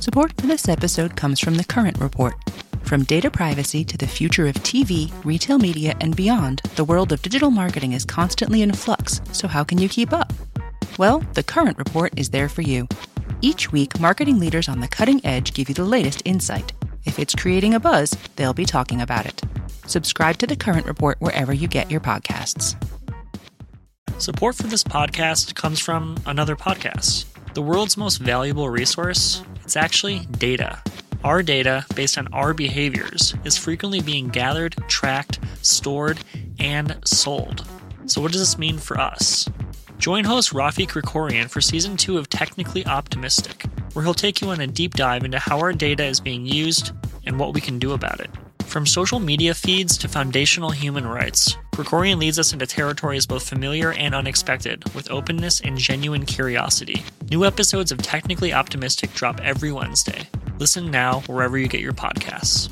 Support for this episode comes from The Current Report. From data privacy to the future of TV, retail media, and beyond, the world of digital marketing is constantly in flux, so how can you keep up? Well, The Current Report is there for you. Each week, marketing leaders on the cutting edge give you the latest insight. If it's creating a buzz, they'll be talking about it. Subscribe to The Current Report wherever you get your podcasts. Support for this podcast comes from another podcast. The world's most valuable resource, it's actually data. Our data, based on our behaviors, is frequently being gathered, tracked, stored, and sold. So what does this mean for us? Join host Rafi Krikorian for Season 2 of Technically Optimistic, where he'll take you on a deep dive into how our data is being used and what we can do about it. From social media feeds to foundational human rights, Krikorian leads us into territories both familiar and unexpected, with openness and genuine curiosity. New episodes of Technically Optimistic drop every Wednesday. Listen now wherever you get your podcasts.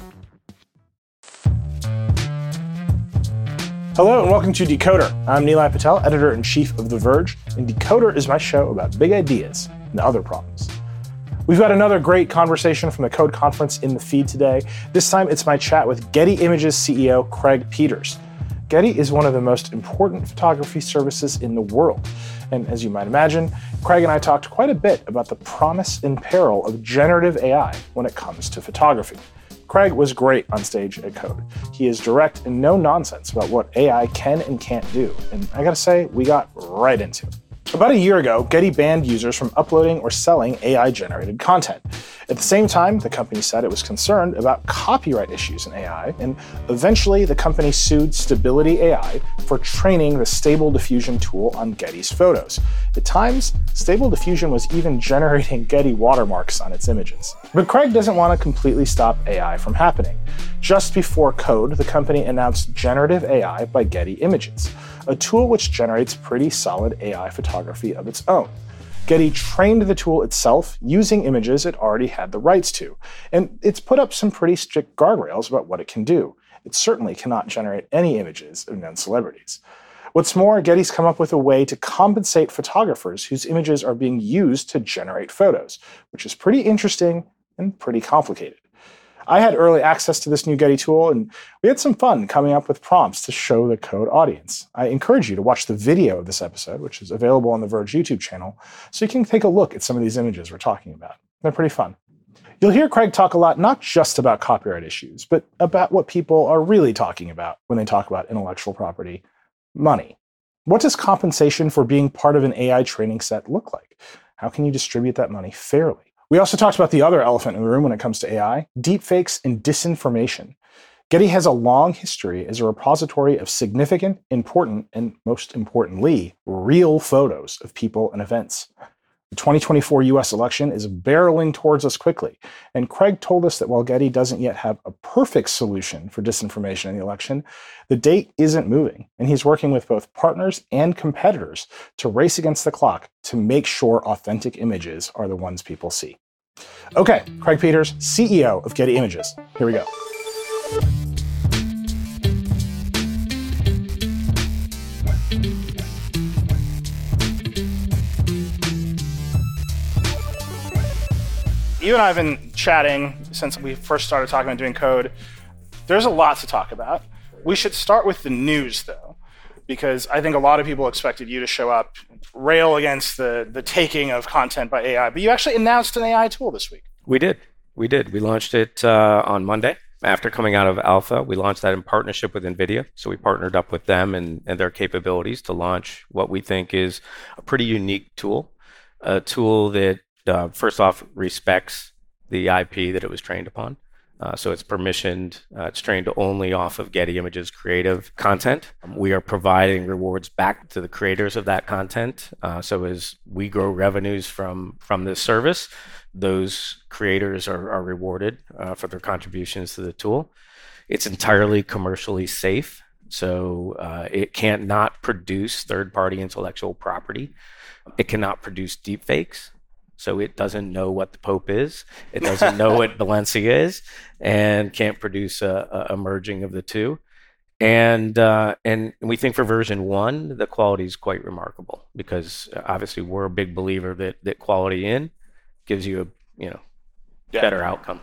Hello and welcome to Decoder. I'm Nilay Patel, editor-in-chief of The Verge, and Decoder is my show about big ideas and other problems. We've got another great conversation from the Code Conference in the feed today. This time it's my chat with Getty Images CEO Craig Peters. Getty is one of the most important photography services in the world. And as you might imagine, Craig and I talked quite a bit about the promise and peril of generative AI when it comes to photography. Craig was great on stage at Code. He is direct and no nonsense about what AI can and can't do. And I gotta say, we got right into it. About a year ago, Getty banned users from uploading or selling AI-generated content. At the same time, the company said it was concerned about copyright issues in AI, and eventually the company sued Stability AI for training the Stable Diffusion tool on Getty's photos. At times, Stable Diffusion was even generating Getty watermarks on its images. But Craig doesn't want to completely stop AI from happening. Just before Code, the company announced Generative AI by Getty Images, a tool which generates pretty solid AI photography of its own. Getty trained the tool itself using images it already had the rights to, and it's put up some pretty strict guardrails about what it can do. It certainly cannot generate any images of known celebrities. What's more, Getty's come up with a way to compensate photographers whose images are being used to generate photos, which is pretty interesting and pretty complicated. I had early access to this new Getty tool, and we had some fun coming up with prompts to show the Code audience. I encourage you to watch the video of this episode, which is available on the Verge YouTube channel, so you can take a look at some of these images we're talking about. They're pretty fun. You'll hear Craig talk a lot, not just about copyright issues, but about what people are really talking about when they talk about intellectual property: money. What does compensation for being part of an AI training set look like? How can you distribute that money fairly? We also talked about the other elephant in the room when it comes to AI: deepfakes and disinformation. Getty has a long history as a repository of significant, important, and most importantly, real photos of people and events. The 2024 US election is barreling towards us quickly, and Craig told us that while Getty doesn't yet have a perfect solution for disinformation in the election, the date isn't moving, and he's working with both partners and competitors to race against the clock to make sure authentic images are the ones people see. Okay, Craig Peters, CEO of Getty Images. Here we go. You and I have been chatting since we first started talking about doing Code. There's a lot to talk about. We should start with the news, though, because I think a lot of people expected you to show up, rail against the taking of content by AI, but you actually announced an AI tool this week. We did. We launched it on Monday. After coming out of alpha, we launched that in partnership with NVIDIA. So we partnered up with them and their capabilities to launch what we think is a pretty unique tool, a tool that first off respects the IP that it was trained upon. So it's permissioned, it's trained only off of Getty Images creative content. We are providing rewards back to the creators of that content. So as we grow revenues from this service, those creators are rewarded for their contributions to the tool. It's entirely commercially safe. So it can't not produce third-party intellectual property. It cannot produce deepfakes. So it doesn't know what the Pope is. It doesn't know what Valencia is, and can't produce a merging of the two. And we think for version 1, the quality is quite remarkable because obviously we're a big believer that quality in gives you better outcome.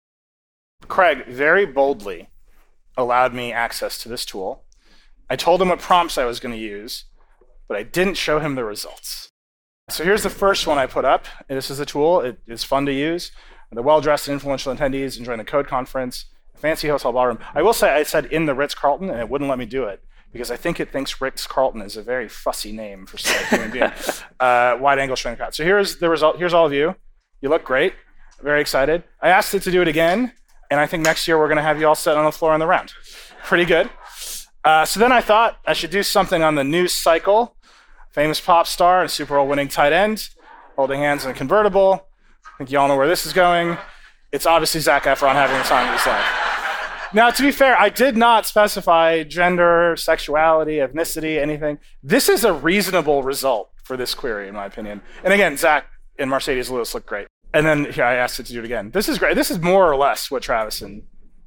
Craig very boldly allowed me access to this tool. I told him what prompts I was going to use, but I didn't show him the results. So here's the first one I put up. This is a tool. It is fun to use. The well-dressed and influential attendees enjoying the Code Conference, a fancy hotel ballroom. I will say I said in the Ritz-Carlton, and it wouldn't let me do it because I think it thinks Ritz-Carlton is a very fussy name for some human being. Wide-angle showing the crowd. So here's the result. Here's all of you. You look great. Very excited. I asked it to do it again, and I think next year we're going to have you all set on the floor on the round. Pretty good. So then I thought I should do something on the news cycle. Famous pop star and Super Bowl winning tight end, holding hands in a convertible. I think you all know where this is going. It's obviously Zac Efron having the time of his life. Now, to be fair, I did not specify gender, sexuality, ethnicity, anything. This is a reasonable result for this query, in my opinion. And again, Zach and Mercedes Lewis look great. And then here I asked it to do it again. This is great. This is more or less what Travis and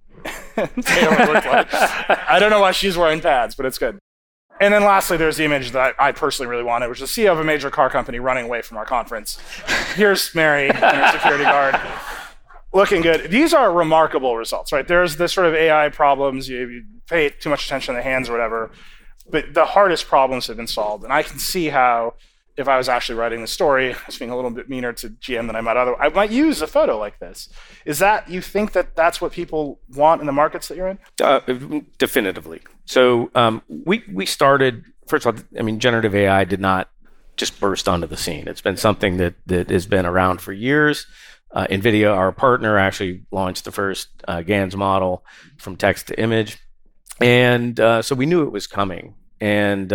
Taylor look like. I don't know why she's wearing pads, but it's good. And then lastly, there's the image that I personally really wanted, which is the CEO of a major car company running away from our conference. Here's Mary and her security guard. Looking good. These are remarkable results, right? There's this sort of AI problems. You pay too much attention to the hands or whatever. But the hardest problems have been solved. And I can see how, if I was actually writing the story, I was being a little bit meaner to GM than I might otherwise, I might use a photo like this. Is that, you think that that's what people want in the markets that you're in? Definitively. So we started, first of all, I mean, generative AI did not just burst onto the scene. It's been something that has been around for years. NVIDIA, our partner, actually launched the first GANs model from text to image. And so we knew it was coming. And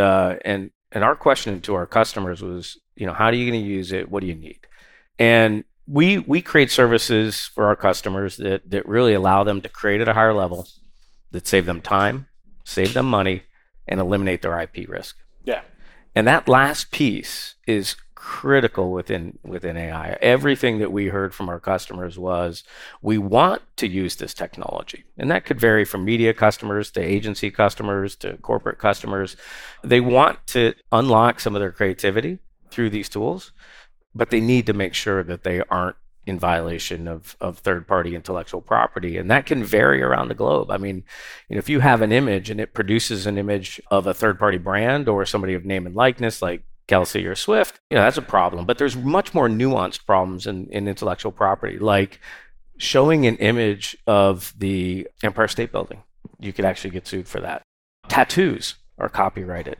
our question to our customers was, how are you going to use it? What do you need? And we create services for our customers that really allow them to create at a higher level, that save them time, save them money, and eliminate their IP risk. Yeah. And that last piece is critical within AI. Everything that we heard from our customers was, we want to use this technology. And that could vary from media customers to agency customers to corporate customers. They want to unlock some of their creativity through these tools, but they need to make sure that they aren't in violation of third-party intellectual property. And that can vary around the globe. I mean, if you have an image and it produces an image of a third-party brand or somebody of name and likeness, like Kelsey or Swift, that's a problem. But there's much more nuanced problems in intellectual property, like showing an image of the Empire State Building. You could actually get sued for that. Tattoos are copyrighted.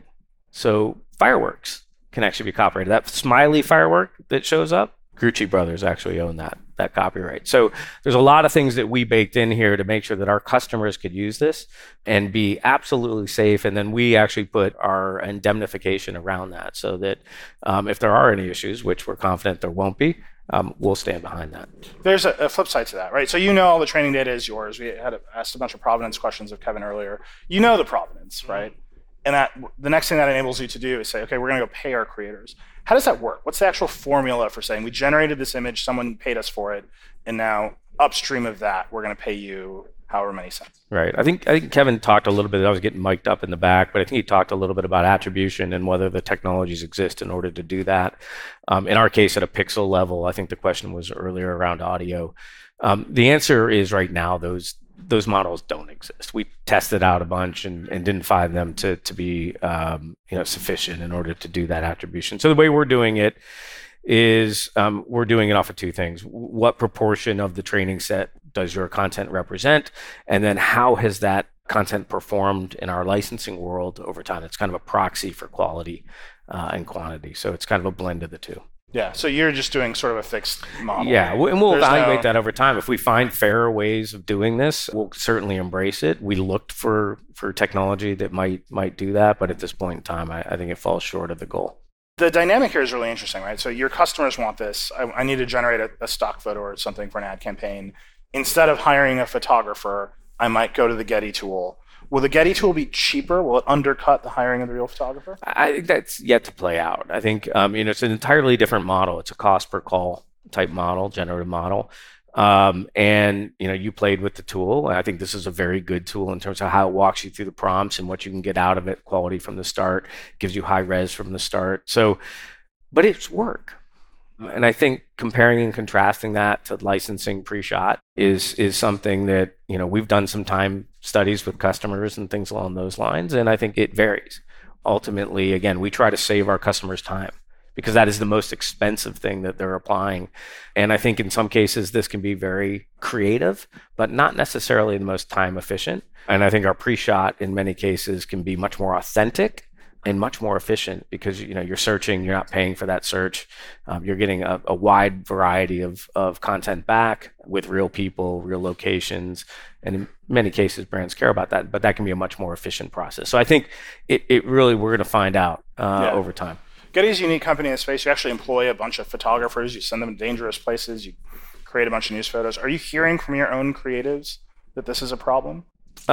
So fireworks can actually be copyrighted. That smiley firework that shows up, Gucci Brothers actually own that copyright. So there's a lot of things that we baked in here to make sure that our customers could use this and be absolutely safe. And then we actually put our indemnification around that so that if there are any issues, which we're confident there won't be, we'll stand behind that. There's a flip side to that, right? So all the training data is yours. We had asked a bunch of provenance questions of Kevin earlier. You know the provenance, right? And that the next thing that enables you to do is say, okay, we're going to go pay our creators. How does that work? What's the actual formula for saying we generated this image, someone paid us for it, and now upstream of that, we're going to pay you however many cents? Right. I think Kevin talked a little bit. I was getting mic'd up in the back, but I think he talked a little bit about attribution and whether the technologies exist in order to do that. In our case, at a pixel level, I think the question was earlier around audio. The answer is right now those models don't exist. We tested out a bunch and didn't find them to be sufficient in order to do that attribution. So the way we're doing it is we're doing it off of two things. What proportion of the training set does your content represent? And then how has that content performed in our licensing world over time? It's kind of a proxy for quality and quantity. So it's kind of a blend of the two. Yeah, so you're just doing sort of a fixed model. Yeah, and we'll evaluate that over time. If we find fairer ways of doing this, we'll certainly embrace it. We looked for technology that might do that, but at this point in time, I think it falls short of the goal. The dynamic here is really interesting, right? So your customers want this. I need to generate a stock photo or something for an ad campaign. Instead of hiring a photographer, I might go to the Getty tool. Will the Getty tool be cheaper? Will it undercut the hiring of the real photographer? I think that's yet to play out. I think it's an entirely different model. It's a cost per call type model, generative model. And you played with the tool. I think this is a very good tool in terms of how it walks you through the prompts and what you can get out of it, quality from the start, gives you high res from the start. So, but it's work. And I think comparing and contrasting that to licensing pre-shot is something that, we've done some time studies with customers and things along those lines, and I think it varies. Ultimately, again, we try to save our customers time because that is the most expensive thing that they're applying. And I think in some cases this can be very creative, but not necessarily the most time efficient. And I think our pre-shot in many cases can be much more authentic and much more efficient because you're searching, you're not paying for that search. You're getting a wide variety of content back with real people, real locations, and in many cases brands care about that, but that can be a much more efficient process. So I think it really, we're going to find out over time. Getty's a unique company in the space. You actually employ a bunch of photographers. You send them to dangerous places. You create a bunch of news photos. Are you hearing from your own creatives that this is a problem?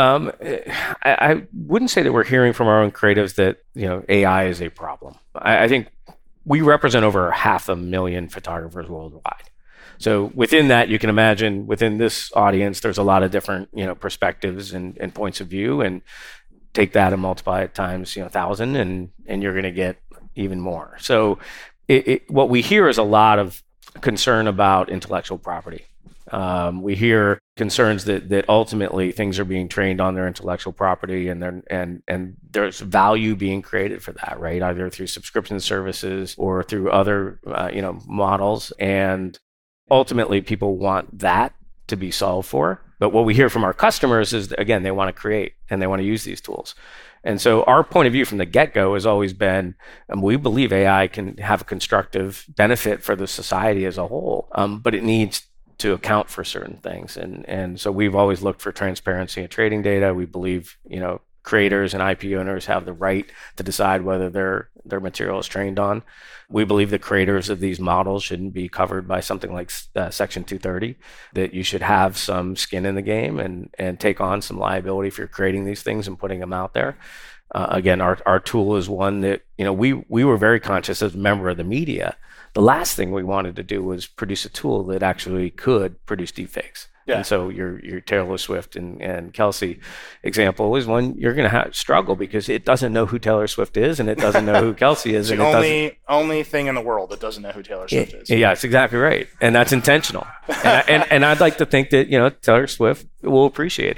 I wouldn't say that we're hearing from our own creatives that AI is a problem. I think we represent over 500,000 photographers worldwide. So within that, you can imagine within this audience, there's a lot of different perspectives and points of view, and take that and multiply it times 1,000, and you're going to get even more. So what we hear is a lot of concern about intellectual property. We hear concerns that ultimately things are being trained on their intellectual property, and there's value being created for that, right? Either through subscription services or through other models, and ultimately people want that to be solved for. But what we hear from our customers is that, again, they want to create and they want to use these tools. And so our point of view from the get-go has always been, we believe AI can have a constructive benefit for the society as a whole, but it needs to account for certain things. And so we've always looked for transparency in trading data. We believe, creators and IP owners have the right to decide whether their material is trained on. We believe the creators of these models shouldn't be covered by something like Section 230, that you should have some skin in the game and take on some liability if you're creating these things and putting them out there. Again, our tool is one that, we were very conscious as a member of the media. The last thing we wanted to do was produce a tool that actually could produce deepfakes. Yeah. And so your Taylor Swift and Kelsey example is one you're going to struggle because it doesn't know who Taylor Swift is and it doesn't know who Kelsey is. It's the only thing in the world that doesn't know who Taylor Swift is. Yeah, that's exactly right. And that's intentional. and I'd like to think that, Taylor Swift will appreciate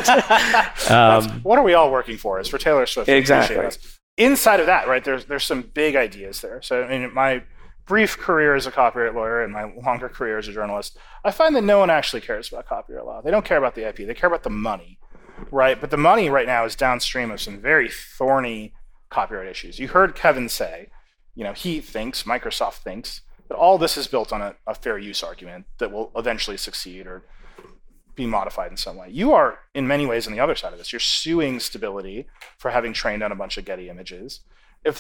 that. What are we all working for? Is for Taylor Swift. Exactly. Inside of that, right, there's some big ideas there. So in my brief career as a copyright lawyer and my longer career as a journalist, I find that no one actually cares about copyright law. They don't care about the IP. They care about the money, right? But the money right now is downstream of some very thorny copyright issues. You heard Kevin say, he thinks, Microsoft thinks, that all this is built on a fair use argument that will eventually succeed or be modified in some way. You are, in many ways, on the other side of this. You're suing Stability for having trained on a bunch of Getty images. If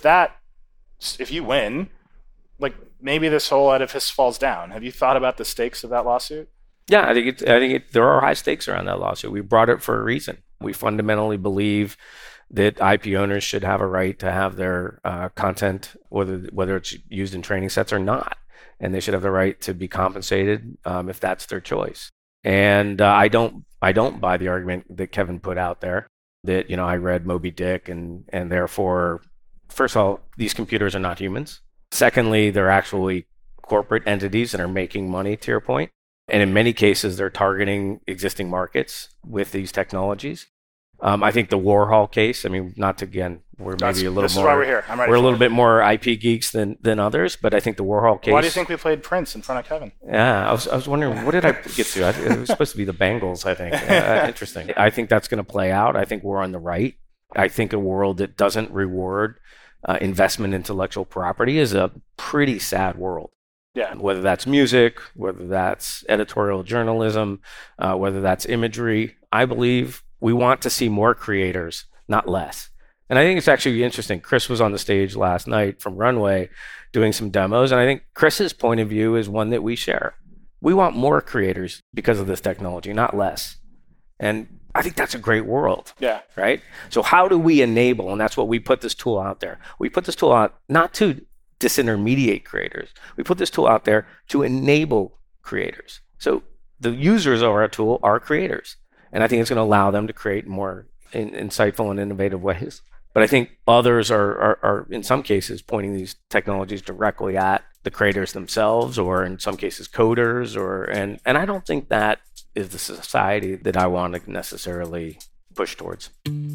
you win, maybe this whole edifice falls down. Have you thought about the stakes of that lawsuit? Yeah, I think there are high stakes around that lawsuit. We brought it for a reason. We fundamentally believe that IP owners should have a right to have their content, whether it's used in training sets or not, and they should have the right to be compensated if that's their choice. And I don't buy the argument that Kevin put out there that I read Moby Dick and therefore, first of all, these computers are not humans. Secondly, they're actually corporate entities that are making money, to your point. And in many cases, they're targeting existing markets with these technologies. I think the Warhol case, not to, again, we're maybe a little more... This is why we're here. We're a little bit more IP geeks than others, but I think the Warhol case... Why do you think we played Prince in front of Kevin? Yeah, I was wondering, what did I get to? It was supposed to be the Bengals, I think. Interesting. I think that's going to play out. I think we're on the right. I think a world that doesn't reward investment in intellectual property is a pretty sad world. Yeah. Whether that's music, whether that's editorial journalism, whether that's imagery, I believe we want to see more creators, not less. And I think it's actually interesting. Chris was on the stage last night from Runway doing some demos, and I think Chris's point of view is one that we share. We want more creators because of this technology, not less. And I think that's a great world. Yeah. Right? So how do we enable, and that's what we put this tool out there. We put this tool out not to disintermediate creators. We put this tool out there to enable creators. So the users of our tool are creators. And I think it's going to allow them to create more insightful and innovative ways. But I think others are in some cases pointing these technologies directly at the creators themselves, or in some cases coders, and I don't think that is the society that I want to necessarily push towards.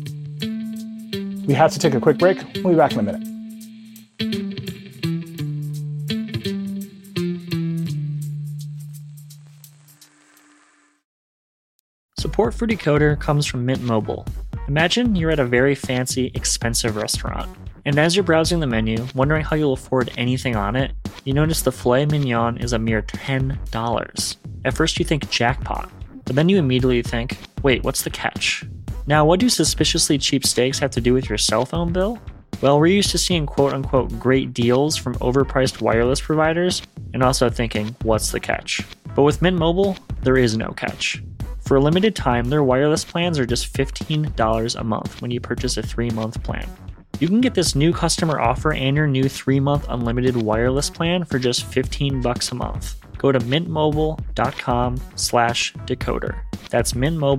We have to take a quick break. We'll be back in a minute. Support for Decoder comes from Mint Mobile. Imagine you're at a very fancy, expensive restaurant, and as you're browsing the menu, wondering how you'll afford anything on it, you notice the filet mignon is a mere $10. At first you think jackpot, but then you immediately think, wait, what's the catch? Now, what do suspiciously cheap steaks have to do with your cell phone bill? Well, we're used to seeing quote-unquote great deals from overpriced wireless providers, and also thinking, what's the catch? But with Mint Mobile, there is no catch. For a limited time, their wireless plans are just $15 a month when you purchase a 3-month plan. You can get this new customer offer and your new 3-month unlimited wireless plan for just $15 a month. Go to mintmobile.com/decoder. That's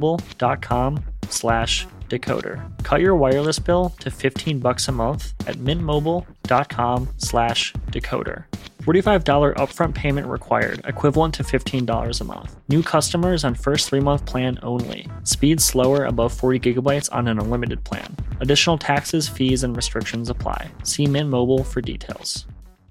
mintmobile.com/decoder. Cut your wireless bill to $15 a month at mintmobile.com/decoder. $45 upfront payment required, equivalent to $15 a month. New customers on first 3-month plan only. Speed slower above 40 gigabytes on an unlimited plan. Additional taxes, fees, and restrictions apply. See Mint Mobile for details.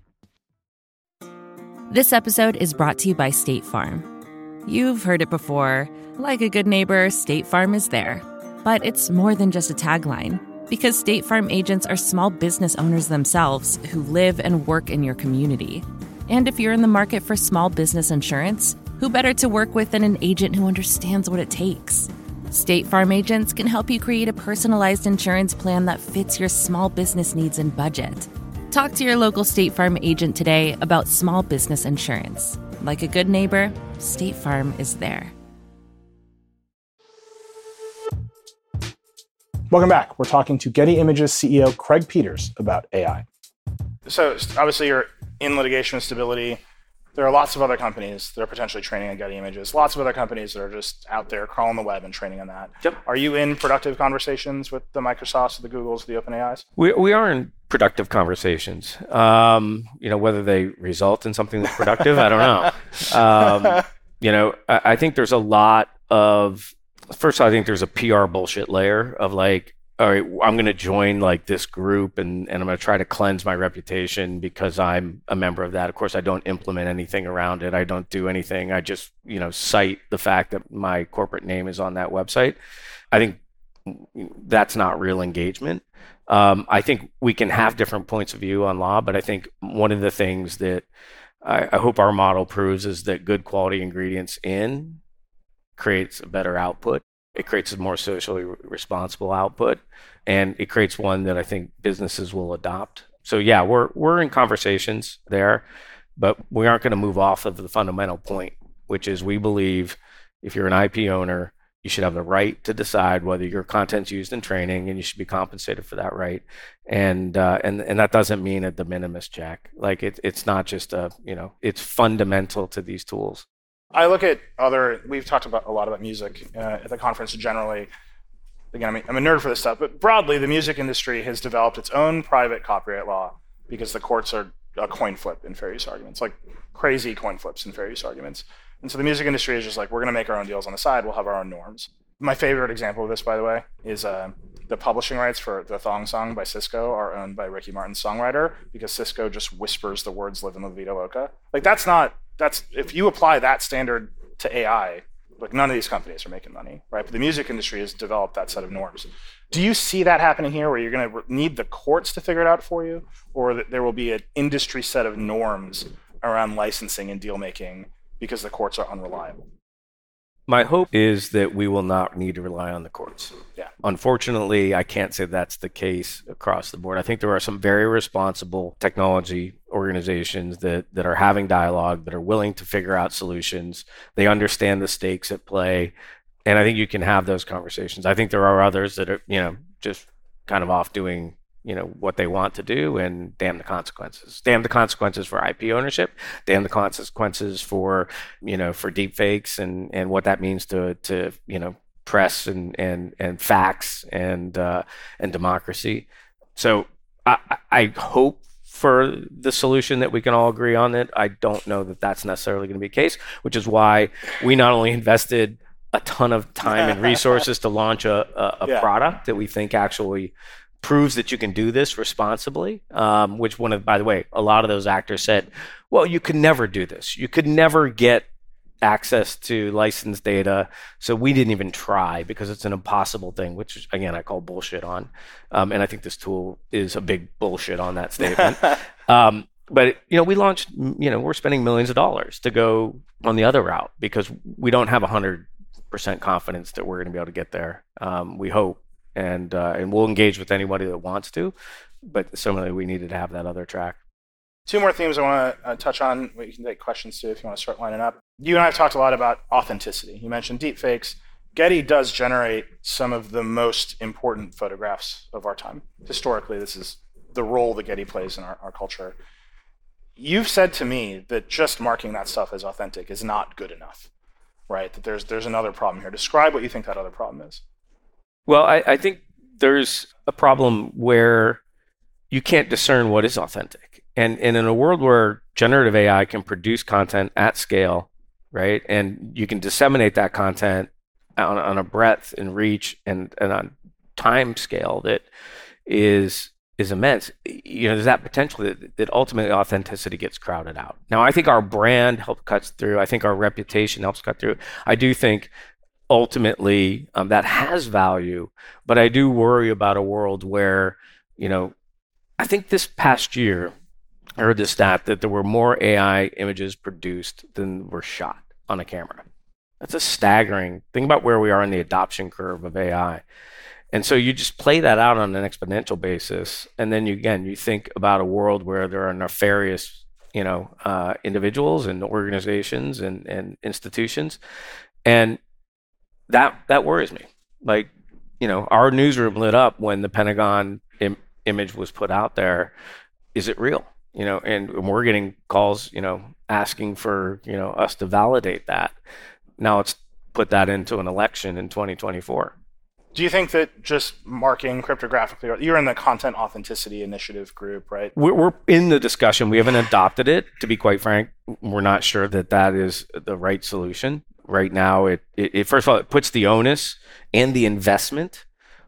This episode is brought to you by State Farm. You've heard it before. Like a good neighbor, State Farm is there. But it's more than just a tagline. Because State Farm agents are small business owners themselves who live and work in your community. And if you're in the market for small business insurance, who better to work with than an agent who understands what it takes? State Farm agents can help you create a personalized insurance plan that fits your small business needs and budget. Talk to your local State Farm agent today about small business insurance. Like a good neighbor, State Farm is there. Welcome back. We're talking to Getty Images CEO Craig Peters about AI. So obviously you're in litigation with Stability. There are lots of other companies that are potentially training on Getty Images. Lots of other companies that are just out there crawling the web and training on that. Yep. Are you in productive conversations with the Microsofts, the Googles, the OpenAIs? We are in productive conversations. Whether they result in something that's productive, I don't know. I think there's a lot of. First, I think there's a PR bullshit layer of like, all right, I'm going to join like this group and I'm going to try to cleanse my reputation because I'm a member of that. Of course, I don't implement anything around it. I don't do anything. I just, cite the fact that my corporate name is on that website. I think that's not real engagement. I think we can have different points of view on law, but I think one of the things that I hope our model proves is that good quality ingredients in creates a better output. It creates a more socially responsible output, and it creates one that I think businesses will adopt. So yeah, we're in conversations there, but we aren't going to move off of the fundamental point, which is we believe if you're an IP owner, you should have the right to decide whether your content's used in training, and you should be compensated for that right. And that doesn't mean a de minimis check. Like it's not just it's fundamental to these tools. I look at we've talked a lot about music at the conference generally. Again, I'm a nerd for this stuff, but broadly, the music industry has developed its own private copyright law because the courts are a coin flip in fair use arguments, like crazy coin flips in fair use arguments. And so the music industry is just like, we're going to make our own deals on the side. We'll have our own norms. My favorite example of this, by the way, is the publishing rights for the Thong Song by Cisco are owned by Ricky Martin's songwriter because Cisco just whispers the words "Live in La Vida Loca." Like that's if you apply that standard to AI, like none of these companies are making money, right? But the music industry has developed that set of norms. Do you see that happening here where you're going to need the courts to figure it out for you, or that there will be an industry set of norms around licensing and deal making because the courts are unreliable? My hope is that we will not need to rely on the courts. Yeah. Unfortunately, I can't say that's the case across the board. I think there are some very responsible technology organizations that are having dialogue, that are willing to figure out solutions. They understand the stakes at play. And I think you can have those conversations. I think there are others that are, just kind of off doing what they want to do, and damn the consequences. Damn the consequences for IP ownership. Damn the consequences for deep fakes and what that means to press and facts and democracy. So I hope for the solution that we can all agree on it, I don't know that that's necessarily going to be the case, which is why we not only invested a ton of time and resources to launch a product that we think actually proves that you can do this responsibly, which by the way, a lot of those actors said, well, you could never do this. You could never get access to licensed data. So we didn't even try because it's an impossible thing, which again, I call bullshit on. And I think this tool is a big bullshit on that statement. But, we launched, we're spending millions of dollars to go on the other route because we don't have 100% confidence that we're going to be able to get there. We hope, and we'll engage with anybody that wants to, but similarly, we needed to have that other track. Two more themes I want to touch on. You can take questions too if you want to start lining up. You and I have talked a lot about authenticity. You mentioned deepfakes. Getty does generate some of the most important photographs of our time. Historically, this is the role that Getty plays in our culture. You've said to me that just marking that stuff as authentic is not good enough, right? That there's another problem here. Describe what you think that other problem is. Well, I think there's a problem where you can't discern what is authentic. And in a world where generative AI can produce content at scale, right, and you can disseminate that content on a breadth and reach and on time scale that is immense, there's that potential that ultimately authenticity gets crowded out. Now, I think our brand helps cut through. I think our reputation helps cut through. I do think ultimately that has value, but I do worry about a world where, I think this past year, I heard the stat that there were more AI images produced than were shot on a camera. That's a staggering thing about where we are in the adoption curve of AI. And so you just play that out on an exponential basis. And then you think about a world where there are nefarious, individuals and organizations and institutions. And that worries me. Like, our newsroom lit up when the Pentagon image was put out there. Is it real? And we're getting calls, asking for, us to validate that. Now let's put that into an election in 2024. Do you think that just marking cryptographically, you're in the Content Authenticity Initiative group, right? We're in the discussion. We haven't adopted it. To be quite frank, we're not sure that is the right solution. Right now, it first of all, it puts the onus and the investment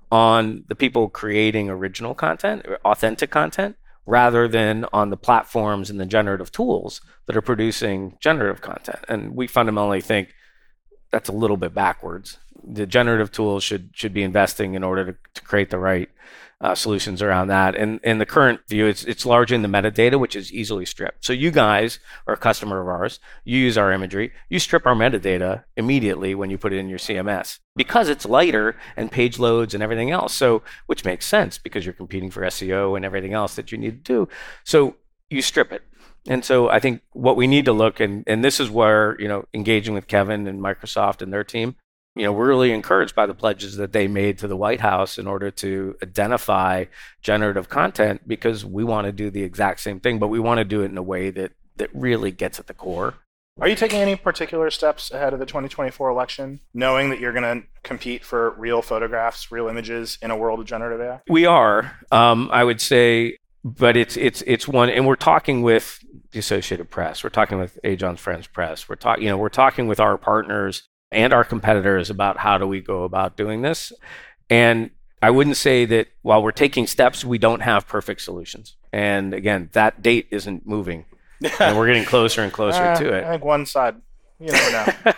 on the people creating original content, authentic content, rather than on the platforms and the generative tools that are producing generative content. And we fundamentally think that's a little bit backwards. The generative tools should be investing in order to create the right solutions around that. And in the current view, it's largely in the metadata, which is easily stripped. So you guys are a customer of ours. You use our imagery. You strip our metadata immediately when you put it in your CMS because it's lighter and page loads and everything else. So, which makes sense because you're competing for SEO and everything else that you need to do. So you strip it. And so I think what we need to look, and this is where, engaging with Kevin and Microsoft and their team, we're really encouraged by the pledges that they made to the White House in order to identify generative content, because we want to do the exact same thing, but we want to do it in a way that really gets at the core. Are you taking any particular steps ahead of the 2024 election, knowing that you're going to compete for real photographs, real images in a world of generative AI? We are, I would say, but it's one, and we're talking with the Associated Press, we're talking with Ajon's Friends Press, we're talking with our partners and our competitors about how do we go about doing this. And I wouldn't say that while we're taking steps, we don't have perfect solutions. And again, that date isn't moving. And we're getting closer and closer to it. I think one side, you never know.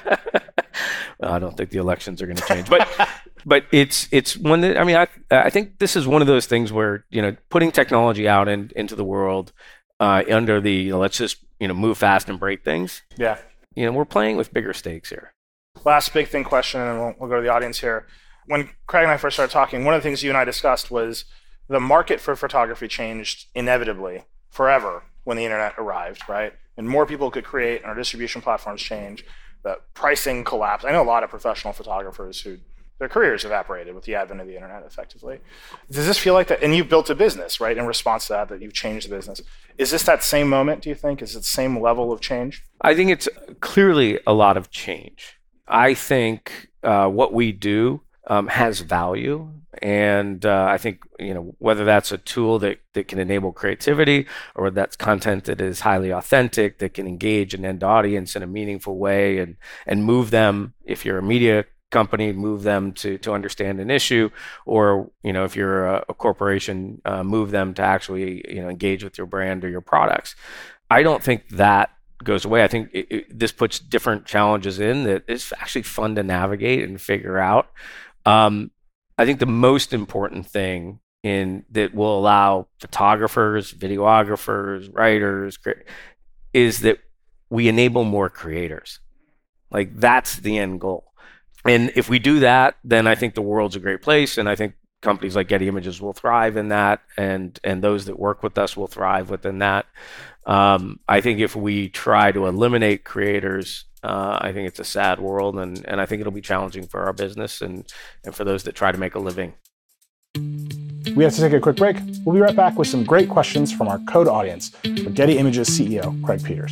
Well, I don't think the elections are going to change. But it's one that, I think this is one of those things where, putting technology out into the world under the, let's just, move fast and break things. Yeah. We're playing with bigger stakes here. Last big thing question, and then we'll go to the audience here. When Craig and I first started talking, one of the things you and I discussed was the market for photography changed inevitably forever when the internet arrived, right? And more people could create, and our distribution platforms change. The pricing collapsed. I know a lot of professional photographers who their careers evaporated with the advent of the internet, effectively. Does this feel like that? And you've built a business, right, in response to that you've changed the business. Is this that same moment, do you think? Is it the same level of change? I think it's clearly a lot of change. I think what we do has value. And I think, whether that's a tool that can enable creativity, or whether that's content that is highly authentic, that can engage an end audience in a meaningful way and move them, if you're a media company, move them to understand an issue, or, if you're a corporation, move them to actually, engage with your brand or your products. I don't think that goes away. I think this puts different challenges in that it's actually fun to navigate and figure out. I think the most important thing that will allow photographers, videographers, writers, is that we enable more creators. Like, that's the end goal. And if we do that, then I think the world's a great place. And I think companies like Getty Images will thrive in that. And those that work with us will thrive within that. I think if we try to eliminate creators, I think it's a sad world, and I think it'll be challenging for our business and for those that try to make a living. We have to take a quick break. We'll be right back with some great questions from our Code audience for Getty Images CEO, Craig Peters.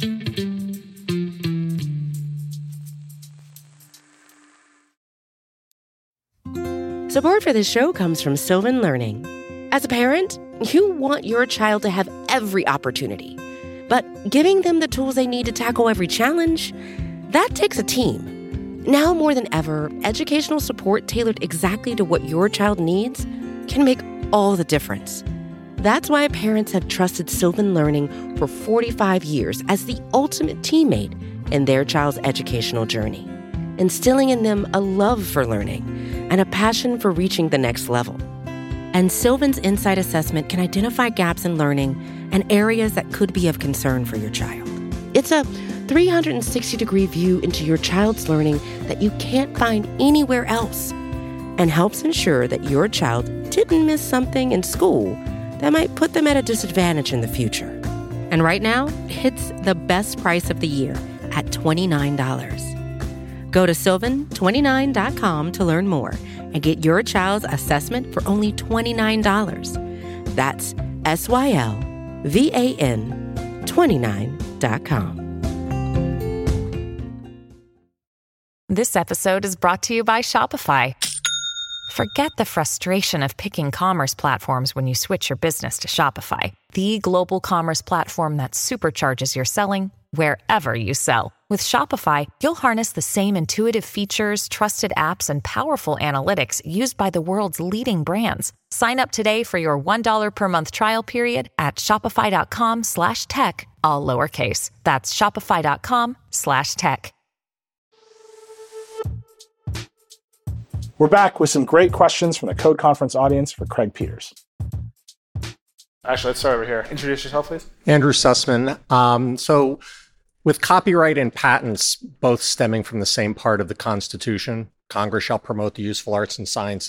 Support for this show comes from Sylvan Learning. As a parent, you want your child to have every opportunity, but giving them the tools they need to tackle every challenge, that takes a team. Now more than ever, educational support tailored exactly to what your child needs can make all the difference. That's why parents have trusted Sylvan Learning for 45 years as the ultimate teammate in their child's educational journey, instilling in them a love for learning and a passion for reaching the next level. And Sylvan's Insight Assessment can identify gaps in learning and areas that could be of concern for your child. It's a 360-degree view into your child's learning that you can't find anywhere else, and helps ensure that your child didn't miss something in school that might put them at a disadvantage in the future. And right now, it's the best price of the year at $29. Go to sylvan29.com to learn more and get your child's assessment for only $29. That's SYLVAN29.com. This episode is brought to you by Shopify. Forget the frustration of picking commerce platforms when you switch your business to Shopify, the global commerce platform that supercharges your selling wherever you sell. With Shopify, you'll harness the same intuitive features, trusted apps, and powerful analytics used by the world's leading brands. Sign up today for your $1 per month trial period at shopify.com/tech, all lowercase. That's shopify.com/tech. We're back with some great questions from the Code Conference audience for Craig Peters. Actually, let's start over here. Introduce yourself, please. Andrew Sussman. So with copyright and patents both stemming from the same part of the Constitution, Congress shall promote the useful arts and sciences, ...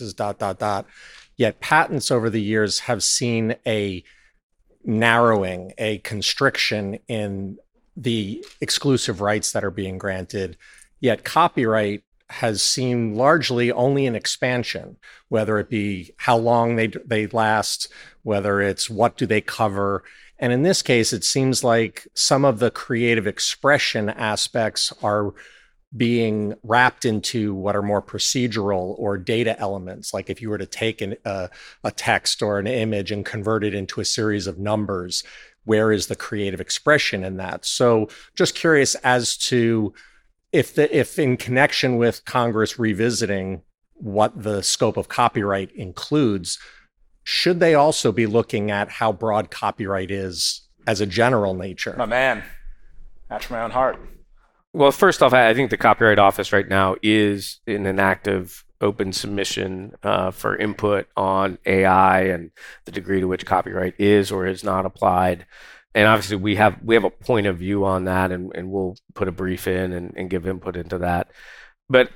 Yet patents over the years have seen a narrowing, a constriction in the exclusive rights that are being granted. Yet copyright has seen largely only an expansion, whether it be how long they last, whether it's what do they cover. And in this case, it seems like some of the creative expression aspects are being wrapped into what are more procedural or data elements. Like if you were to take a text or an image and convert it into a series of numbers, where is the creative expression in that? So just curious as to if in connection with Congress revisiting what the scope of copyright includes, should they also be looking at how broad copyright is as a general nature? My man, that's my own heart. Well, first off, I think the Copyright Office right now is in an active open submission for input on AI and the degree to which copyright is or is not applied. And obviously we have a point of view on that, and we'll put a brief in and give input into that. But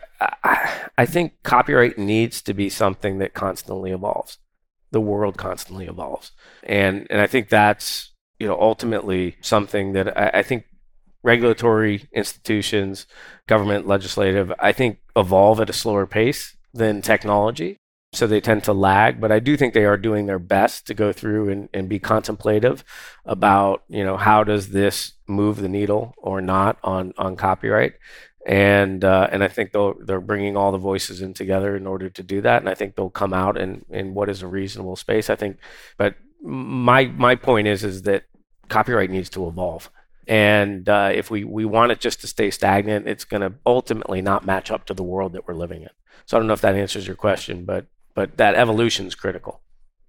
I think copyright needs to be something that constantly evolves. The world constantly evolves. And I think that's, ultimately something that I think regulatory institutions, government, legislative, I think evolve at a slower pace than technology. So they tend to lag, but I do think they are doing their best to go through and be contemplative about, how does this move the needle or not on copyright. And I think they're bringing all the voices in together in order to do that. And I think they'll come out in what is a reasonable space, I think. But my point is that copyright needs to evolve. And if we want it just to stay stagnant, it's going to ultimately not match up to the world that we're living in. So I don't know if that answers your question, but that evolution is critical.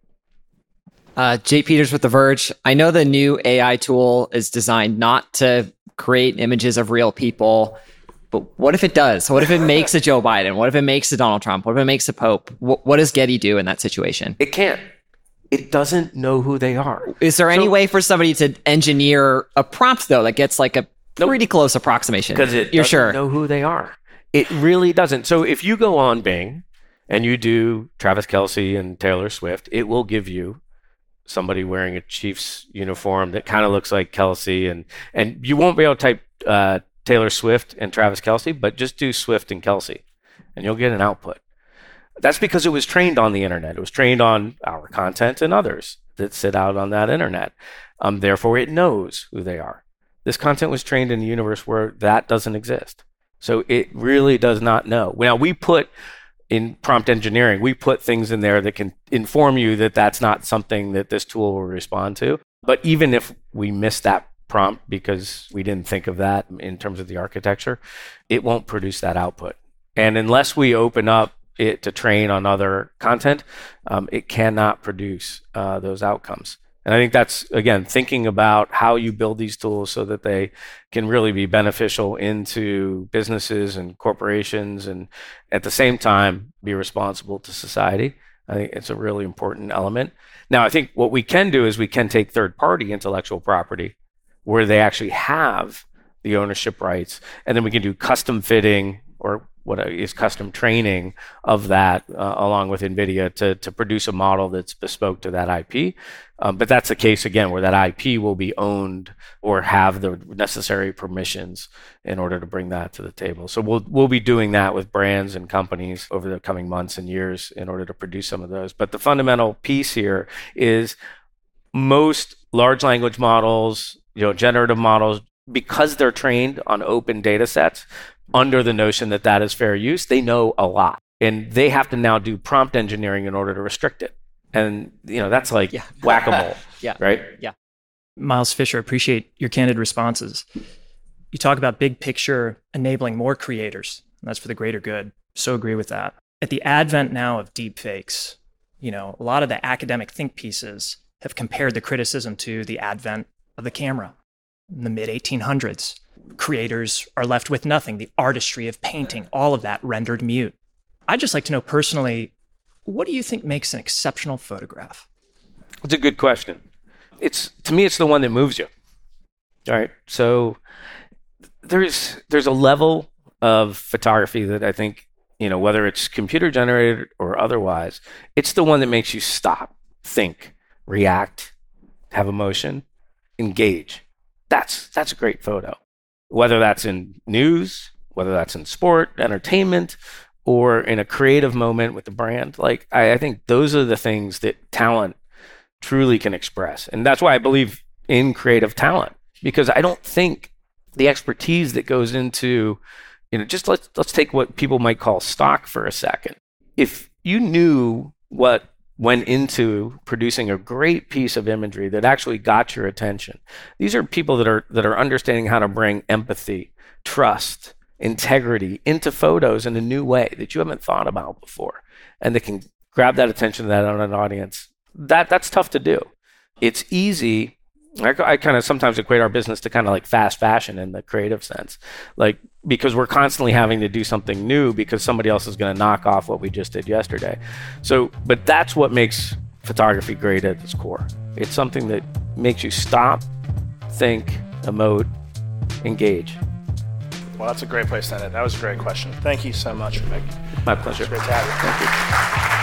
Jake Peters with The Verge. I know the new AI tool is designed not to create images of real people, but what if it does? What if it makes a Joe Biden? What if it makes a Donald Trump? What if it makes a Pope? What does Getty do in that situation? It can't. It doesn't know who they are. Is there any way for somebody to engineer a prompt, though, that gets like a pretty close approximation? Because it doesn't know who they are. It really doesn't. So if you go on Bing and you do Travis Kelce and Taylor Swift, it will give you somebody wearing a Chiefs uniform that kind of looks like Kelce, and you won't be able to type Taylor Swift and Travis Kelce, but just do Swift and Kelce, and you'll get an output. That's because it was trained on the internet. It was trained on our content and others that sit out on that internet. Therefore, it knows who they are. This content was trained in a universe where that doesn't exist. So it really does not know. Now, we put in prompt engineering, we put things in there that can inform you that that's not something that this tool will respond to. But even if we miss that prompt because we didn't think of that in terms of the architecture, it won't produce that output. And unless we open up it to train on other content, it cannot produce those outcomes. And I think that's, again, thinking about how you build these tools so that they can really be beneficial into businesses and corporations, and at the same time be responsible to society. I think it's a really important element. Now, I think what we can do is we can take third-party intellectual property where they actually have the ownership rights, and then we can do custom fitting or what is custom training of that along with NVIDIA to produce a model that's bespoke to that IP. But that's the case, again, where that IP will be owned or have the necessary permissions in order to bring that to the table. So we'll be doing that with brands and companies over the coming months and years in order to produce some of those. But the fundamental piece here is most large language models, generative models, because they're trained on open data sets, under the notion that that is fair use, they know a lot. And they have to now do prompt engineering in order to restrict it. And, that's like whack-a-mole, right? Yeah. Miles Fisher, appreciate your candid responses. You talk about big picture enabling more creators, and that's for the greater good. So agree with that. At the advent now of deep fakes, a lot of the academic think pieces have compared the criticism to the advent of the camera in the mid-1800s. Creators are left with nothing. The artistry of painting, all of that rendered mute. I'd just like to know personally, what do you think makes an exceptional photograph? It's a good question. To me, it's the one that moves you. All right. So there's a level of photography that I think, whether it's computer generated or otherwise, it's the one that makes you stop, think, react, have emotion, engage. That's a great photo. Whether that's in news, whether that's in sport, entertainment, or in a creative moment with the brand. I think those are the things that talent truly can express. And that's why I believe in creative talent, because I don't think the expertise that goes into, just let's take what people might call stock for a second. If you knew what went into producing a great piece of imagery that actually got your attention. These are people that are understanding how to bring empathy, trust, integrity into photos in a new way that you haven't thought about before, and they can grab that attention of that on an audience. That's tough to do. It's easy. I kind of sometimes equate our business to kind of like fast fashion in the creative sense, because we're constantly having to do something new because somebody else is going to knock off what we just did yesterday. So, but that's what makes photography great at its core. It's something that makes you stop, think, emote, engage. Well, that's a great place to end it. That was a great question. Thank you so much, Mick. My pleasure. It's great to have you. Thank you.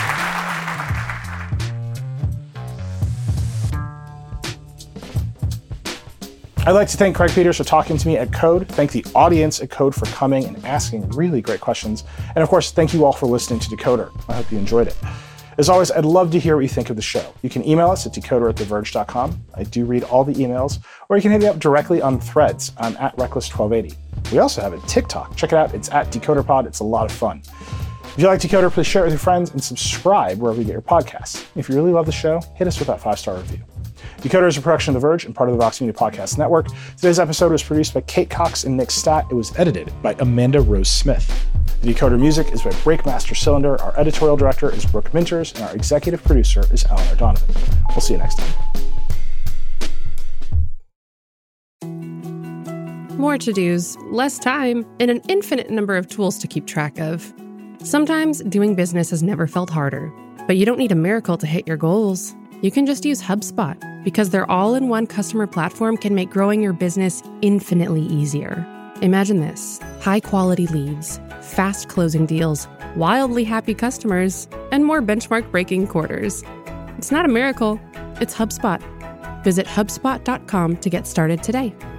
I'd like to thank Craig Peters for talking to me at Code, thank the audience at Code for coming and asking really great questions, and of course, thank you all for listening to Decoder. I hope you enjoyed it. As always, I'd love to hear what you think of the show. You can email us at decoder@theverge.com. I do read all the emails, or you can hit me up directly on Threads. I'm at Reckless1280. We also have a TikTok. Check it out. It's at DecoderPod. It's a lot of fun. If you like Decoder, please share it with your friends and subscribe wherever you get your podcasts. If you really love the show, hit us with that 5-star review. Decoder is a production of The Verge and part of the Vox Media Podcast Network. Today's episode was produced by Kate Cox and Nick Stott. It was edited by Amanda Rose Smith. The Decoder music is by Breakmaster Cylinder. Our editorial director is Brooke Minters, and our executive producer is Eleanor Donovan. We'll see you next time. More to-dos, less time, and an infinite number of tools to keep track of. Sometimes doing business has never felt harder, but you don't need a miracle to hit your goals. You can just use HubSpot, because their all-in-one customer platform can make growing your business infinitely easier. Imagine this: high-quality leads, fast closing deals, wildly happy customers, and more benchmark-breaking quarters. It's not a miracle, it's HubSpot. Visit HubSpot.com to get started today.